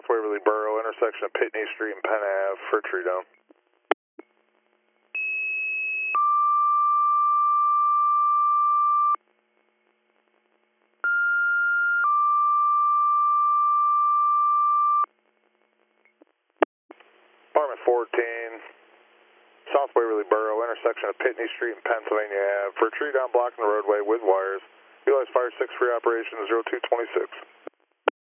South Waverly Borough, intersection of Pitney Street and Penn Ave for tree down. Apartment 14, South Waverly Borough, intersection of Pitney Street and Pennsylvania Ave for tree down blocking the roadway with wires. Utilize Fire 6 free operation 0226.